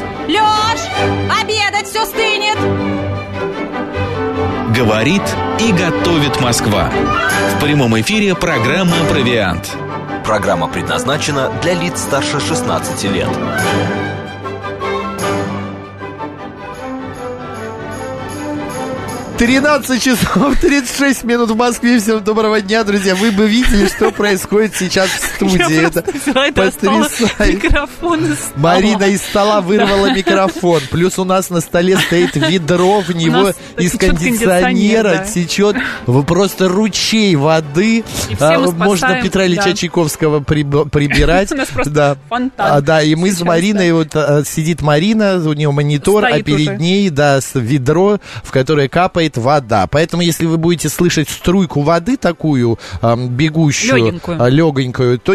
Лёш, обедать все стынет. Говорит и готовит Москва. В прямом эфире программа «Провиант». Программа предназначена для лиц старше 16 лет. 13 часов 36 минут в Москве. Всем доброго дня, друзья. Вы бы видели, что происходит сейчас в студии. Это потрясающе. Марина из стола вырвала микрофон. Плюс у нас на столе стоит ведро, в него из кондиционера течет просто ручей воды. Можно Петра Ильича Чайковского прибирать. У нас просто фонтан. Да, и мы с Мариной, вот сидит Марина, у нее монитор, а перед ней, да, ведро, в которое капает вода. Поэтому, если вы будете слышать струйку воды такую, бегущую, легонькую, то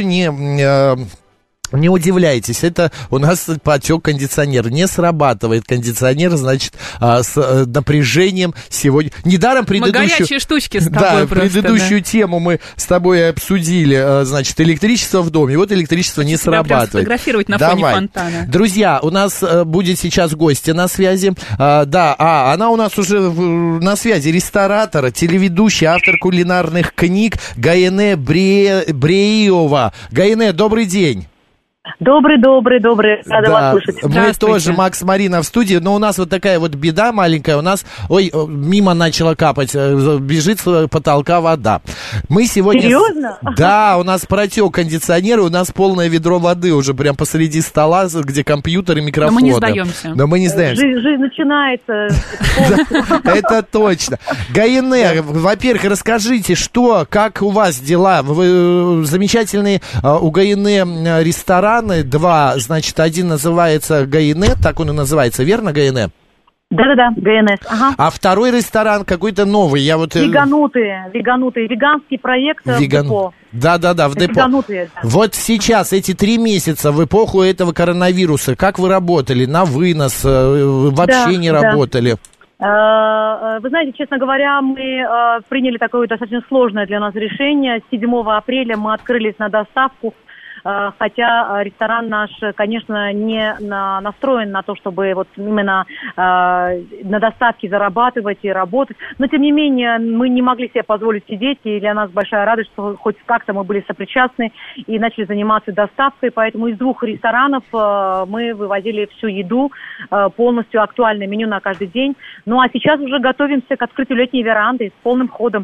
не удивляйтесь, это у нас потек кондиционер. Не срабатывает кондиционер, значит, с напряжением сегодня. Недаром предыдущую... Мы горячие штучки с тобой предыдущую тему мы с тобой обсудили, значит, электричество в доме. Вот электричество не срабатывает. Сфотографировать на фоне фонтана. Друзья, у нас будет сейчас гостья на связи. Она у нас уже на связи. Ресторатор, телеведущий, автор кулинарных книг Гаене Бреиова. Гаене, добрый день. Добрый. Рада вас слышать. Мы тоже, Макс, Марина в студии, но у нас вот такая вот беда маленькая. У нас, мимо начала капать, бежит с потолка вода. Мы сегодня... Серьезно? Да, у нас протек кондиционер, у нас полное ведро воды уже прям посреди стола, где компьютер и микрофон. Но мы не сдаемся. Жизнь начинается. Это точно. Гаене, во-первых, расскажите, как у вас дела? Вы замечательные у Гаене рестораны. Два, значит, один называется Гаене, так он и называется, верно, Гаене? Да, ГНС, ага. А второй ресторан какой-то новый, Веганутые, веганский проект в депо. Да, в депо. Веганутые, да. Вот сейчас, эти 3 месяца, в эпоху этого коронавируса, как вы работали? На вынос? Вообще не работали? Вы знаете, честно говоря, мы приняли такое достаточно сложное для нас решение. 7 апреля мы открылись на доставку. Хотя ресторан наш, конечно, не настроен на то, чтобы вот именно на доставке зарабатывать и работать. Но, тем не менее, мы не могли себе позволить сидеть, и для нас большая радость, что хоть как-то мы были сопричастны и начали заниматься доставкой. Поэтому из 2 ресторанов мы вывозили всю еду, полностью актуальное меню на каждый день. Ну, а сейчас уже готовимся к открытию летней веранды с полным ходом.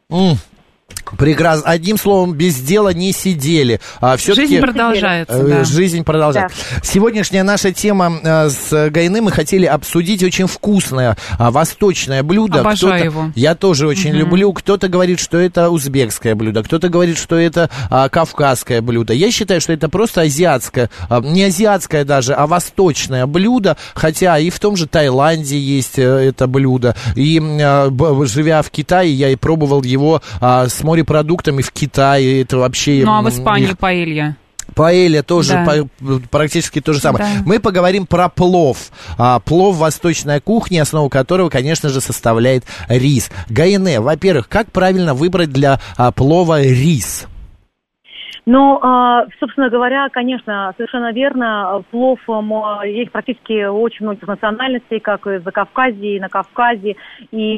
Прекрасно. Одним словом, без дела не сидели. Жизнь продолжается. Жизнь продолжается. Да. Сегодняшняя наша тема с Гаене, мы хотели обсудить очень вкусное восточное блюдо. Обожаю его. Я тоже очень люблю. Кто-то говорит, что это узбекское блюдо, кто-то говорит, что это кавказское блюдо. Я считаю, что это просто азиатское, не азиатское даже, а восточное блюдо. Хотя и в том же Таиланде есть это блюдо. И живя в Китае, я и пробовал его с морепродуктами в Китае, это вообще... Ну, а в Испании паэлья? Паэлья тоже практически то же самое. Да. Мы поговорим про плов. Плов восточной кухни, основу которого, конечно же, составляет рис. Гаене, во-первых, как правильно выбрать для плова рис? Ну, собственно говоря, конечно, совершенно верно. Плов есть практически у очень многих национальностей, как и в Закавказье, и на Кавказе, и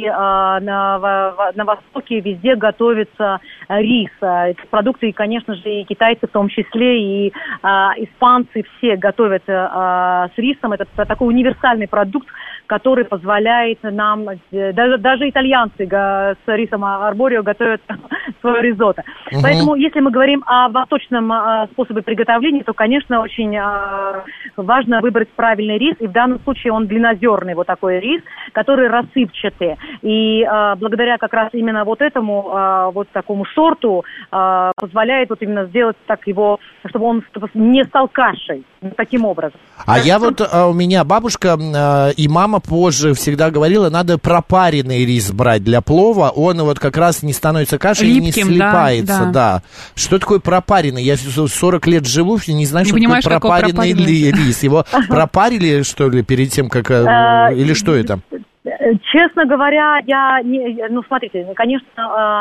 на Востоке везде готовится рис. Эти продукты, конечно же, и китайцы в том числе, и испанцы все готовят с рисом. Это такой универсальный продукт, который позволяет нам, даже итальянцы с рисом арборио готовят свое ризотто. Поэтому, если мы говорим о восточном способе приготовления, то, конечно, очень важно выбрать правильный рис, и в данном случае он длиннозерный, вот такой рис, который рассыпчатый. И благодаря как раз именно вот этому, вот такому сорту, позволяет вот именно сделать так его, чтобы он не стал кашей, таким образом. А я вот, у меня бабушка и мама позже всегда говорила, надо пропаренный рис брать для плова, он вот как раз не становится кашей и не слипается, да. Что такое пропаренный? Я 40 лет живу, не знаю, что такое пропаренный рис. Его пропарили, что ли, перед тем, как... Или что это? Честно говоря, смотрите, конечно...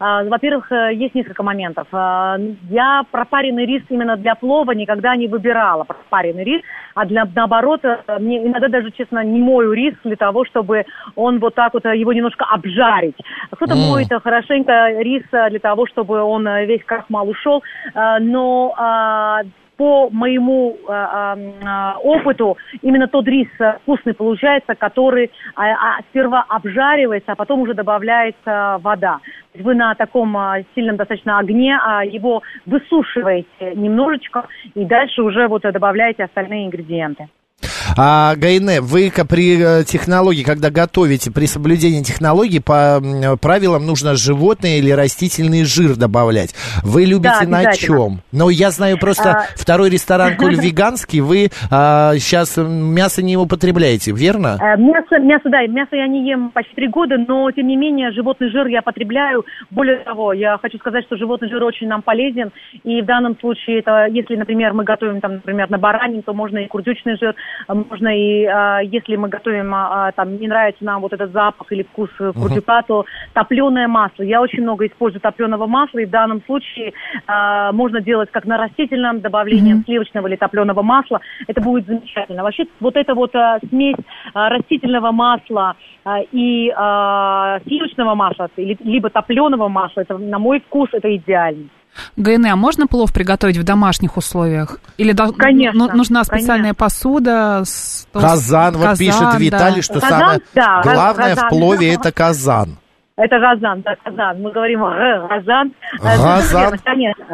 Во-первых, есть несколько моментов. Я пропаренный рис именно для плова никогда не выбирала пропаренный рис, а наоборот, мне иногда даже, честно, не мою рис для того, чтобы он вот так вот, его немножко обжарить. Кто-то моет хорошенько рис для того, чтобы он весь крахмал ушел, но по моему опыту именно тот рис вкусный получается, который сперва обжаривается, а потом уже добавляется вода. Вы на таком сильном достаточно огне его высушиваете немножечко и дальше уже вот добавляете остальные ингредиенты. Гайне, вы при технологии, когда готовите, при соблюдении технологии, по правилам нужно животное или растительный жир добавлять. Вы любите на чем? Но я знаю просто второй ресторан, коль веганский, вы сейчас мясо не употребляете, верно? Мясо я не ем почти 3 года, но тем не менее животный жир я потребляю. Более того, я хочу сказать, что животный жир очень нам полезен, и в данном случае, это, если, например, мы готовим, там, например, на баранину, то можно и курдючный жир, можно и, если мы готовим, там, не нравится нам вот этот запах или вкус курдюка, то топленое масло. Я очень много использую топленого масла, и в данном случае можно делать как на растительном добавлении сливочного или топленого масла. Это будет замечательно. Вообще, вот эта вот смесь растительного масла и сливочного масла, либо топленого масла, это, на мой вкус, это идеально. Гайне, а можно плов приготовить в домашних условиях? Или конечно, нужна специальная посуда? Казан, вот пишет Виталий, что казан, самое главное в плове это казан. Это газан, да, газан. Мы говорим газан. Газан? Конечно,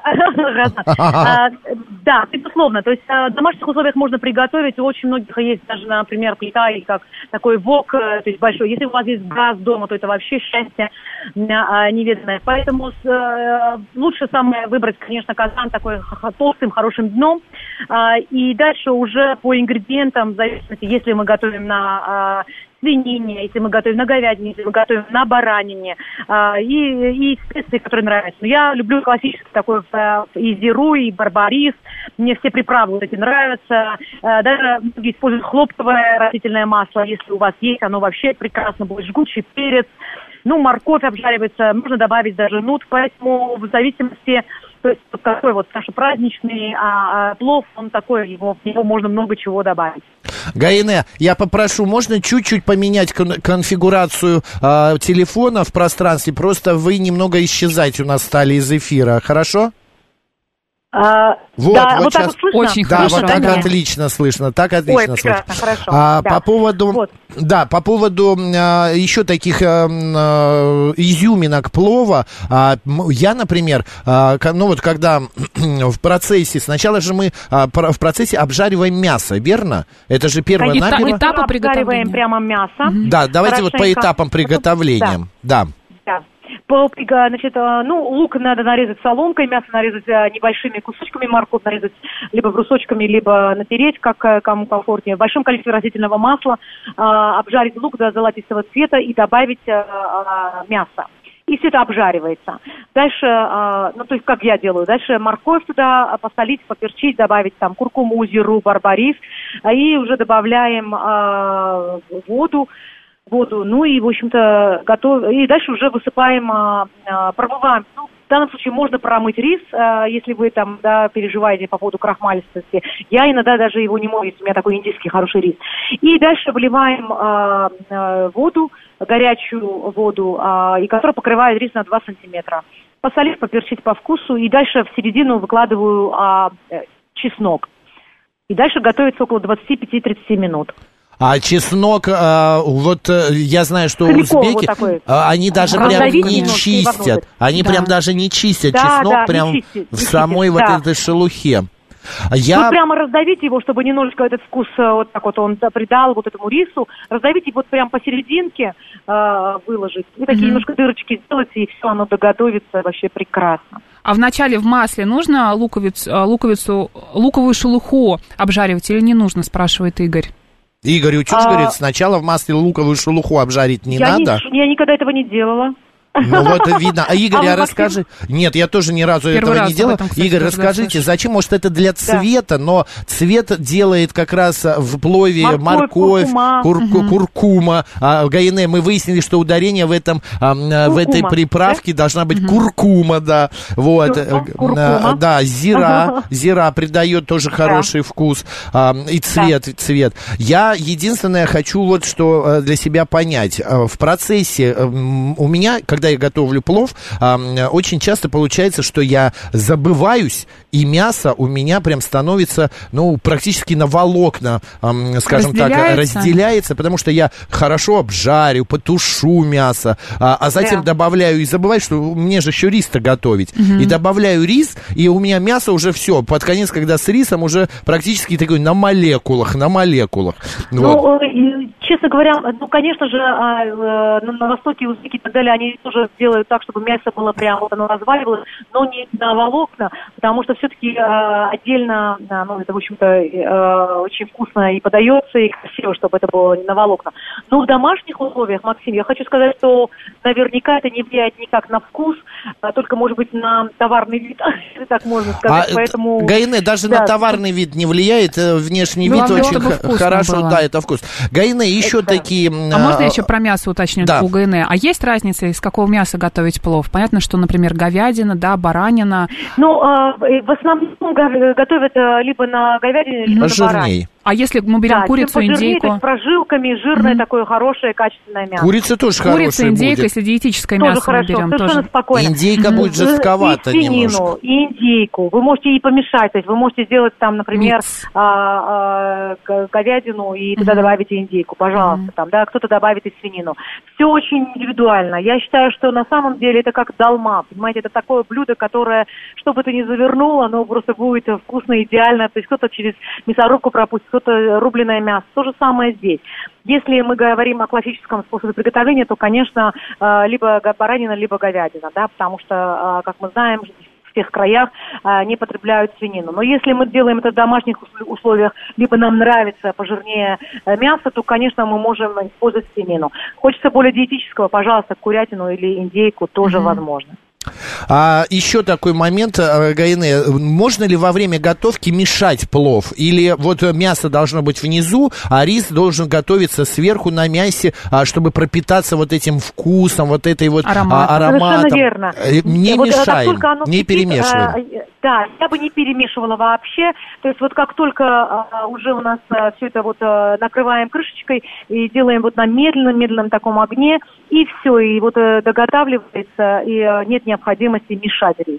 да, безусловно. То есть в домашних условиях можно приготовить. У очень многих есть даже, например, плита и как такой вок, то есть большой. Если у вас есть газ дома, то это вообще счастье невиданное. Поэтому лучше самое выбрать, конечно, казан такой толстым, хорошим дном. И дальше уже по ингредиентам, в зависимости, если мы готовим на свинине, если мы готовим на говядине, если мы готовим на баранине, и специи, которые нравятся. Но я люблю классический такой и зиру, и барбарис. Мне все приправы вот эти нравятся. Даже многие используют хлопковое растительное масло. Если у вас есть, оно вообще прекрасно будет. Жгучий перец. Ну, морковь обжаривается, можно добавить даже нут. Поэтому в зависимости, то есть вот такой вот наш праздничный плов, он такой, в него можно много чего добавить. Гайне, я попрошу, можно чуть-чуть поменять конфигурацию телефона в пространстве? Просто вы немного исчезать у нас стали из эфира, хорошо? Вот так сейчас вот слышно? Очень да, хорошо. вот так отлично слышно, так отлично слышно. Хорошо. Да. По поводу еще таких изюминок плова, я, например, когда в процессе, сначала же мы в процессе обжариваем мясо, верно? Это же первое этапы приготовления. приготовления. Прямо мясо. Да, давайте вот по этапам приготовления. Да. Значит, лук надо нарезать соломкой, мясо нарезать небольшими кусочками, морковь нарезать либо брусочками, либо натереть, как кому комфортнее. В большом количестве растительного масла обжарить лук до золотистого цвета и добавить мясо. И все это обжаривается. Дальше, то есть как я делаю, дальше морковь туда посолить, поперчить, добавить там куркуму, зиру, барбарис, и уже добавляем воду, ну и, в общем-то, и дальше уже высыпаем, промываем. В данном случае можно промыть рис, если вы там, переживаете по поводу крахмалистости. Я иногда даже его не мою, если у меня такой индийский хороший рис. И дальше выливаем воду, горячую воду, и которая покрывает рис на 2 сантиметра. Посолить, поперчить по вкусу, и дальше в середину выкладываю чеснок. И дальше готовится около 25-30 минут. А чеснок, я знаю, что узбеки, они даже прям не чистят. Они прям даже не чистят чеснок прям в самой вот этой шелухе. Вы прямо раздавите его, чтобы немножечко этот вкус вот так вот он придал вот этому рису. Раздавите вот прям посерединке, выложить. И такие немножко дырочки сделайте, и все, оно доготовится вообще прекрасно. А вначале в масле нужно луковую шелуху обжаривать или не нужно, спрашивает Игорь. Игорь Утюж говорит, сначала в масле луковую шелуху обжарить не надо. Я никогда этого не делала. Ну вот видно. А Игорь, расскажи. Нет, я тоже ни разу этого не делал. Игорь, расскажите, зачем? Может, это для цвета, но цвет делает как раз в плове морковь, куркума. Гаине, мы выяснили, что ударение в этой приправке должна быть куркума, да. Вот. Да, зира придает тоже хороший вкус и цвет. Я единственное хочу вот что для себя понять. В процессе у меня, когда я готовлю плов, очень часто получается, что я забываюсь, и мясо у меня прям становится, практически на волокна, скажем так, разделяется, потому что я хорошо обжарю, потушу мясо, а затем добавляю, и забываю, что мне же еще рис-то готовить, и добавляю рис, и у меня мясо уже все, под конец, когда с рисом, уже практически такой на молекулах. Вот. Честно говоря, конечно же, на Востоке узбеки и так далее, они тоже делают так, чтобы мясо было прям, вот оно разваливалось, но не на волокна, потому что все-таки отдельно, это, в общем-то, очень вкусно и подается, и красиво, чтобы это было не на волокна. Но в домашних условиях, Максим, я хочу сказать, что наверняка это не влияет никак на вкус, только, может быть, на товарный вид, если так можно сказать. Поэтому... Гаине, даже на товарный вид не влияет, внешний вид очень хорошо, было. Да, это вкус. Гаине, еще такие... А можно я еще про мясо уточню у Гаине? А есть разница, из какого мяса готовить плов? Понятно, что, например, говядина, баранина. В основном готовят либо на говядине, либо на баранине. А если мы берем курицу, индейку? То есть прожилками, жирное такое хорошее, качественное мясо. Курица тоже хорошая будет. Индейка, если диетическое мясо мы берем, совершенно спокойно. Индейка будет жестковато немножко. И индейку. Вы можете и помешать, то есть вы можете сделать там, например, говядину и туда добавите индейку, пожалуйста, кто-то добавит и свинину. Все очень индивидуально. Я считаю, что на самом деле это как долма, понимаете, это такое блюдо, которое, что бы ты ни завернуло, оно просто будет вкусно, идеально, то есть кто-то через мясорубку пропустит, кто-то рубленое мясо. То же самое здесь. Если мы говорим о классическом способе приготовления, то, конечно, либо баранина, либо говядина, потому что, как мы знаем, в тех краях не потребляют свинину. Но если мы делаем это в домашних условиях, либо нам нравится пожирнее мясо, то, конечно, мы можем использовать свинину. Хочется более диетического, пожалуйста, курятину или индейку тоже возможно. А еще такой момент, Гаине, можно ли во время готовки мешать плов? Или вот мясо должно быть внизу, а рис должен готовиться сверху на мясе, чтобы пропитаться вот этим вкусом, вот этой вот ароматом? Совершенно верно. Не мешаем, не перемешиваем. Да, я бы не перемешивала вообще. То есть вот как только уже у нас все это вот накрываем крышечкой и делаем вот на медленном таком огне, и все, и вот доготавливается, и нет необходимости мешать рис.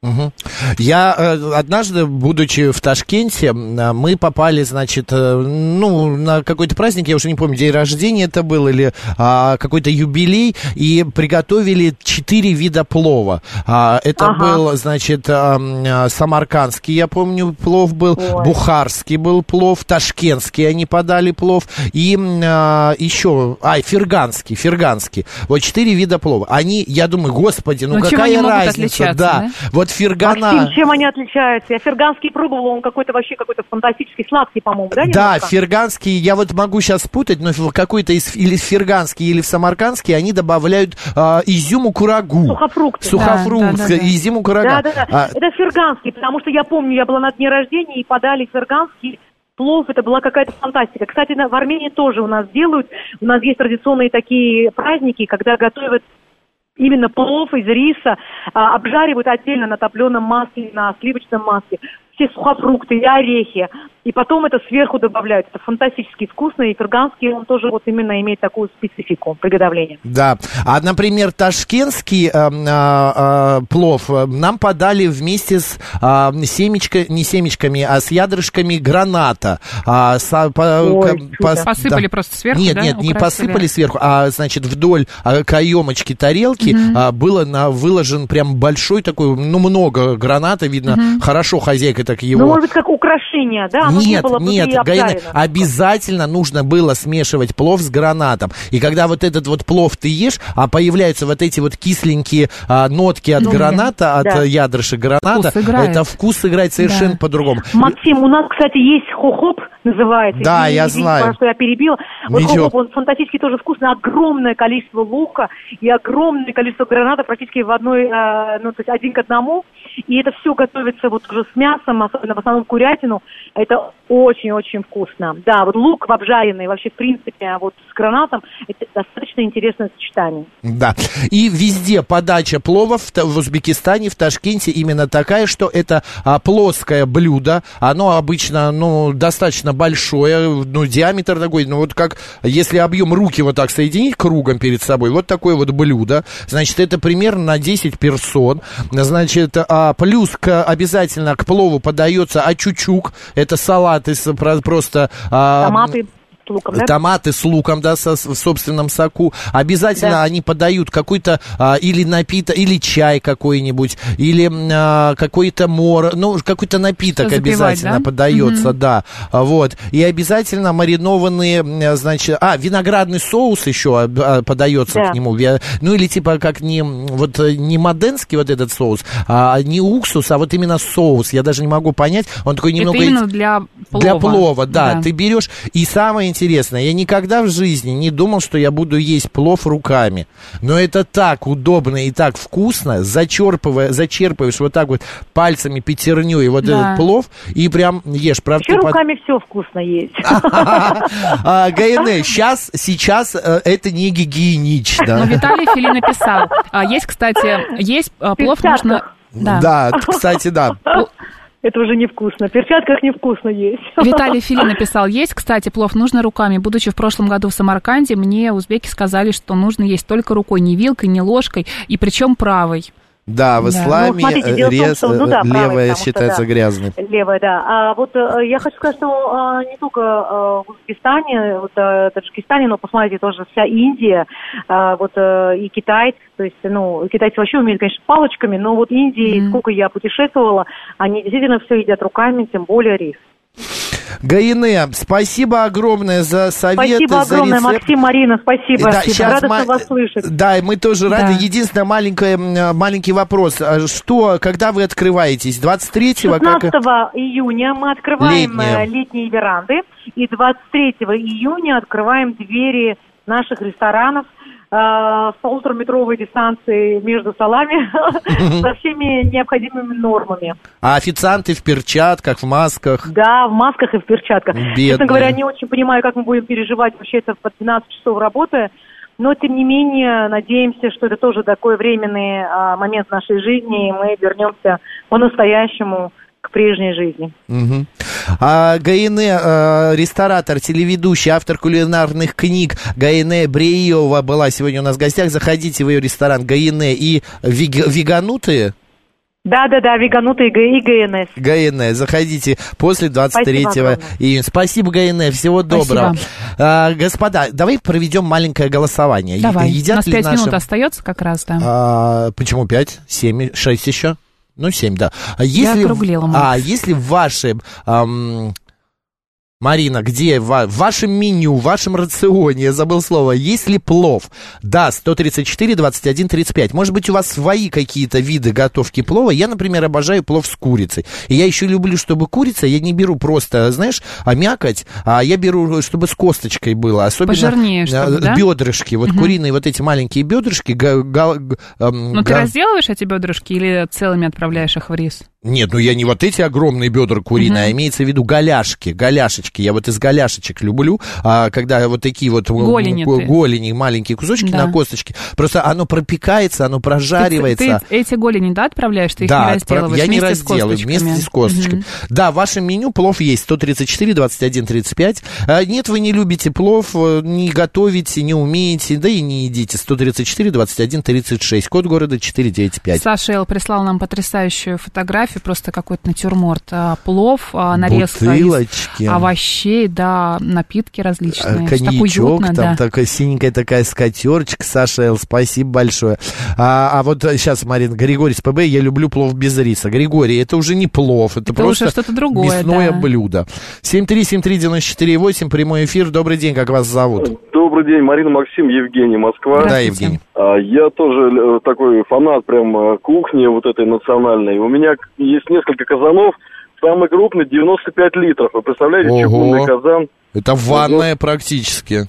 Я однажды, будучи в Ташкенте, мы попали, значит, на какой-то праздник, я уже не помню, день рождения это был или какой-то юбилей, и приготовили 4 вида плова. Это был, значит, самаркандский, я помню, плов был, бухарский был плов, ташкентский они подали плов, и еще, ферганский. Вот 4 вида плова. Они, я думаю, господи, какая разница, да. Вот фергана... Максим, чем они отличаются? Я ферганский пробовала, он какой-то фантастический, сладкий, по-моему, да? Да, ферганский, я вот могу сейчас путать, но какой-то или ферганский, или в самаркандский они добавляют изюму-курагу. Сухофрукт, изюму-курагу. Да. Это ферганский, потому что я помню, я была на дне рождения и подали ферганский плов, это была какая-то фантастика. Кстати, в Армении тоже у нас делают, у нас есть традиционные такие праздники, когда готовят именно плов из риса, обжаривают отдельно на топленом масле, на сливочном масле, все сухофрукты и орехи, и потом это сверху добавляют. Это фантастически вкусно, и ферганский, он тоже вот именно имеет такую специфику приготовления. Да, например, ташкентский плов нам подали вместе с не семечками, а с ядрышками граната. Посыпали просто сверху, Нет, не посыпали сверху, а, значит, вдоль каемочки тарелки было выложен прям большой такой, много граната, видно, хорошо хозяйка так его... может быть, как украшение, да? оно не было внутри Гаина, обжарено. обязательно нужно было смешивать плов с гранатом. И когда вот этот вот плов ты ешь, а появляются вот эти вот кисленькие нотки от граната, от ядрышек граната, это вкус играет совершенно по-другому. Максим, у нас, кстати, есть хохоп, называется. Да, я знаю. Что я перебила. Вот хохоп, он фантастически тоже вкусный. Огромное количество лука и огромное количество граната практически в одной, то есть 1 к 1. И это все готовится вот уже с мясом, особенно в основном курятину. Это очень-очень вкусно. Да, вот лук обжаренный, вообще, в принципе, вот с гранатом, это достаточно интересное сочетание. Да. И везде подача плова в Узбекистане, в Ташкенте именно такая, что это плоское блюдо. Оно обычно, достаточно большое, диаметр такой, вот как, если объем руки вот так соединить кругом перед собой, вот такое вот блюдо. Значит, это примерно на 10 персон. Значит, плюс обязательно к плову подается ачучук. Это салат из просто... Томаты. Луком, да? Томаты с луком, да, в собственном соку. Обязательно они подают какой-то или напиток, или чай какой-нибудь, или какой-то какой-то напиток обязательно подается, да. Вот. И обязательно маринованные, значит, виноградный соус еще подается к нему. Или типа как не маденский вот этот соус, не уксус, а вот именно соус. Я даже не могу понять. Он такой немного... Это именно для плова. Для плова, да. Ты берешь, и самое интересное, я никогда в жизни не думал, что я буду есть плов руками. Но это так удобно и так вкусно. Зачерпываешь вот так вот пальцами, пятерней вот этот плов и прям ешь. Вообще руками все вкусно есть. Гаине, сейчас это не гигиенично. Но Виталий Фили написал. Есть, кстати, плов нужно... Да, кстати, да. Это уже невкусно. В перчатках невкусно есть. Виталий Фили написал, кстати, плов нужно руками. Будучи в прошлом году в Самарканде, мне узбеки сказали, что нужно есть только рукой, не вилкой, не ложкой, и причем правой. Да, в исламе левая считается грязной. Левая, да. Вот я хочу сказать, что не только в Узбекистане, Таджикистане, но посмотрите, тоже вся Индия, и Китай, то есть, китайцы вообще умеют, конечно, палочками, но вот Индии, сколько я путешествовала, они действительно все едят руками, тем более рис. Гаине, спасибо огромное за советы, спасибо огромное, за рецепт. Максим, Марина, спасибо. Рада вас слышать. Да, мы тоже рады. Единственное, маленький вопрос. Когда вы открываетесь? 23-го? 16 июня мы открываем летние веранды. И 23 июня открываем двери наших ресторанов с 1,5-метровой дистанцией между столами со всеми необходимыми нормами. А официанты в перчатках, в масках? Да, в масках и в перчатках. Бедные. Честно говоря, не очень понимаю, как мы будем переживать вообще это по 12 часов работы, но, тем не менее, надеемся, что это тоже такой временный момент в нашей жизни, и мы вернемся по-настоящему к прежней жизни. Угу. Гаине, ресторатор, телеведущий, автор кулинарных книг Гаине Бреева была сегодня у нас в гостях. Заходите в ее ресторан Гаине и веганутые. Да, веганутые и ГНС. ГНС, заходите после 23 июня. Спасибо, Гаине, всего доброго. Господа, давай проведем маленькое голосование. Давай, у нас 5 минут остается как раз, да. Почему 5? 7, 6 еще? 7, да. Я округлила. Если ваши... Марина, где в вашем меню, в вашем рационе, я забыл слово, есть ли плов? Да, 134, 21, 35. Может быть, у вас свои какие-то виды готовки плова? Я, например, обожаю плов с курицей. И я еще люблю, чтобы курица, я не беру просто, мякоть, а я беру, чтобы с косточкой было. Особенно пожирнее, чтобы, да? Бедрышки, куриные вот эти маленькие бедрышки. Ты разделываешь эти бедрышки или целыми отправляешь их в рис? Нет, я не вот эти огромные бедра куриные, а имеется в виду голяшечки. Я вот из голяшечек люблю, когда вот такие вот голени, маленькие кусочки на косточке. Просто оно пропекается, оно прожаривается. Ты эти голени, отправляешь? Ты их не разделываешь? Я не разделываю, вместе с косточками. Да, в вашем меню плов есть 134, 21, 35. Нет, вы не любите плов, не готовите, не умеете, да и не едите. 134, 21, 36. Код города 495. Саша Эл прислал нам потрясающую фотографию. кофе просто какой-то натюрморт. Плов, нарезка бутылочки, из овощей, да, напитки различные. Коньячок, там такая синенькая такая скатерочка. Саша Л., спасибо большое. А вот сейчас, Марина, Григорий с ПБ, я люблю плов без риса. Григорий, это уже не плов, это просто что-то другое, мясное блюдо. 7373948, прямой эфир. Добрый день, как вас зовут? Добрый день, Марина, Максим, Евгений, Москва. Да, Евгений. Я тоже такой фанат прям кухни вот этой национальной. У меня есть несколько казанов, самый крупный 95 литров. Вы представляете, чугунный казан? Это ванная практически.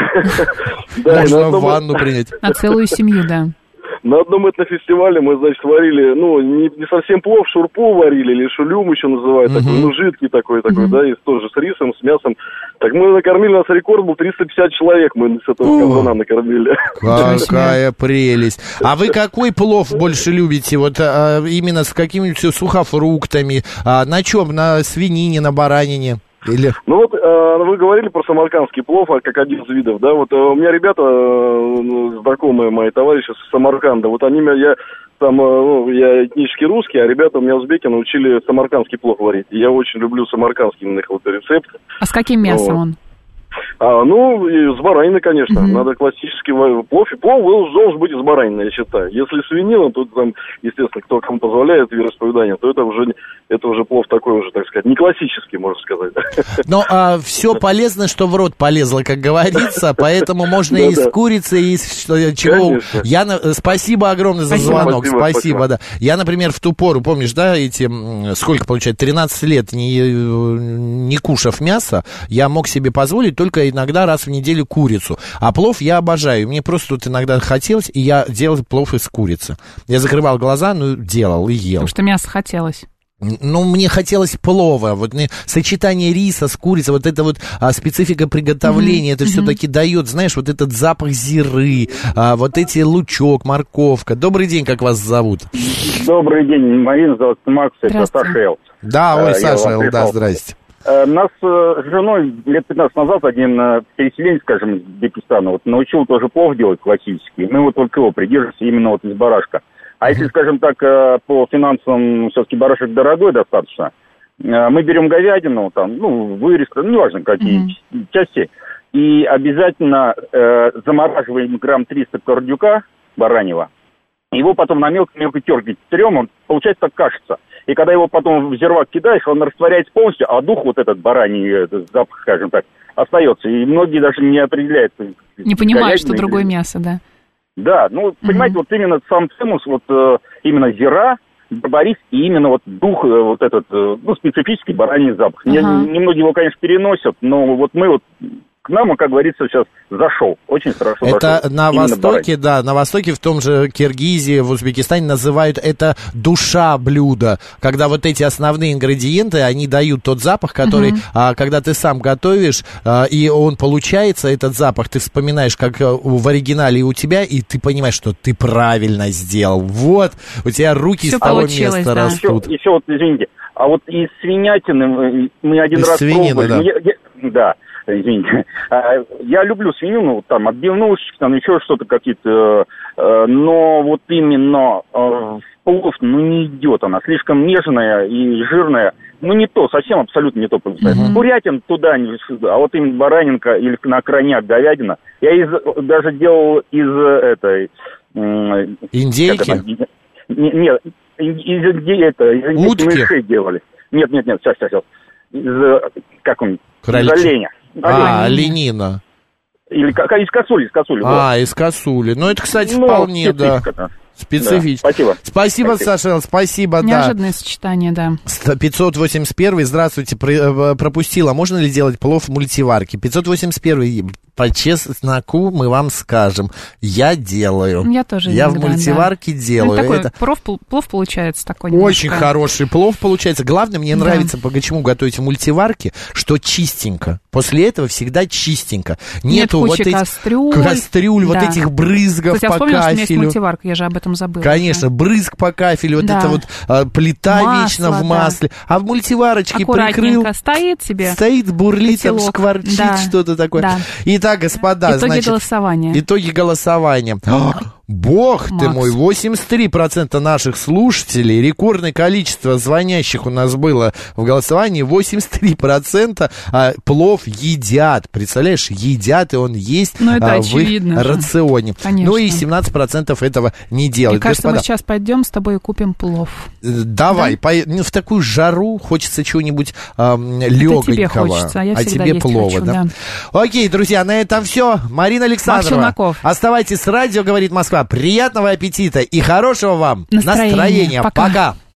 Да, можно ванну принять. На целую семью, да. На одном этнофестивале мы, значит, варили, не совсем плов, шурпу варили, или шулюм еще называют, такой, жидкий такой, да, и тоже с рисом, с мясом. Так мы накормили, у нас рекорд был 350 человек, мы с этого казана накормили. Какая прелесть. А вы какой плов больше любите? Вот именно с какими-нибудь сухофруктами? На чем? На свинине, на баранине? Или... вы говорили про самаркандский плов, как один из видов, да, вот у меня ребята, знакомые мои товарищи с Самарканда, вот они меня, я этнически русский, а ребята у меня узбеки научили самаркандский плов варить, я очень люблю самаркандский именно рецепт. А с каким мясом он? И с баранины, конечно. Надо классический плов. И плов должен быть из баранины, я считаю. Если свинина, то там, естественно, кто кому позволяет вероисповедание, то это уже плов такой уже, так сказать, не классический, можно сказать. Но все полезно, что в рот полезло, как говорится, поэтому можно и из курицы, и из чего. Спасибо огромное за звонок. Спасибо, да. Я, например, в ту пору, помнишь, да, сколько получается, 13 лет не кушав мясо, я мог себе позволить только иногда раз в неделю курицу. А плов я обожаю. Мне просто тут иногда хотелось, и я делал плов из курицы. Я закрывал глаза, делал и ел. Потому что мясо хотелось. Мне хотелось плова, сочетание риса с курицей, вот это вот специфика приготовления, это все-таки дает, знаешь, вот этот запах зиры, вот эти лучок, морковка. Добрый день, как вас зовут? Добрый день, Марина, зовут Макс, это Саша Л. Да, Саша Л, да, здрасте. Нас с женой лет 15 назад один переселенец, скажем, из Узбекистана, научил тоже плов делать классический. Мы только его придерживаемся именно из барашка. А если, скажем так, по финансовым, все-таки барашек дорогой достаточно, мы берем говядину, вырезка, неважно какие части, и обязательно замораживаем грамм 300 кордюка бараньего. Его потом на мелко-мелко терки трем, он получается так кашица. И когда его потом в зирвак кидаешь, он растворяется полностью, а дух вот этот бараний, этот запах, скажем так, остается. И многие даже не определяют. Не понимают, что другое мясо, да? Да, понимаете, вот именно сам цимус, именно зира, барбарис, и именно дух, этот, специфический бараний запах. Немногие его, конечно, переносят, но мы к нам, как говорится, сейчас зашел. Очень хорошо зашел. Это на Востоке, да, на Востоке, в том же Киргизии, в Узбекистане называют это душа блюда. Когда вот эти основные ингредиенты, они дают тот запах, который, когда ты сам готовишь, и он получается, этот запах, ты вспоминаешь, как в оригинале у тебя, и ты понимаешь, что ты правильно сделал. Вот, у тебя руки все с того места растут. Еще извините, а вот из свинятины мы один раз пробовали. Да. Извините. Я люблю свинину, отбивнушечки, еще что-то какие-то, но вот именно в плов, не идет она. Слишком нежная и жирная. Не то, совсем абсолютно не то получается. Курятин туда, а вот именно баранинка или на крайняк говядина. Я даже делал из этой... Индейки? Нет, из утки? Мышей делали. Нет, сейчас. Из оленя. Оленина. Или из косули. Из косули. Это, кстати, вполне, да. Специфично. Да, спасибо, Саша, спасибо, неожиданное сочетание, да. 581, здравствуйте, пропустила. Можно ли делать плов в мультиварке? 581, по чесноку мы вам скажем. Я делаю. Я тоже Я в мультиварке делаю. Такой плов получается такой немножко. Очень хороший плов получается. Главное, мне нравится, почему готовить в мультиварке, что чистенько. После этого всегда чистенько. Нету вот этих кастрюль, вот этих брызгов по кафелю. Что у меня есть мультиварка, я же об этом забыла. Конечно, брызг по кафелю, вот это вот плита масло, вечно в масле. А в мультиварочке прикрыл. Стоит себе. Стоит, бурлит, там скворчит, что-то такое. Итак, господа, Итоги голосования. Итоги голосования. Бог ты Макс. мой, 83% наших слушателей, рекордное количество звонящих у нас было в голосовании, 83% плов едят. Представляешь, едят, и он есть Ну, это в очевидно их же. рационе. Конечно. Ну и 17% этого не делают. Мне кажется, мы Господа, сейчас пойдем с тобой и купим плов. давай, в такую жару хочется чего-нибудь легонького. тебе хочется, а я всегда тебе есть плова, хочу, да? Окей, друзья, на этом все. Марина Александрова. Челноков. Оставайтесь с радио, говорит Москва. Приятного аппетита и хорошего вам Настроения. настроения. Пока. Пока.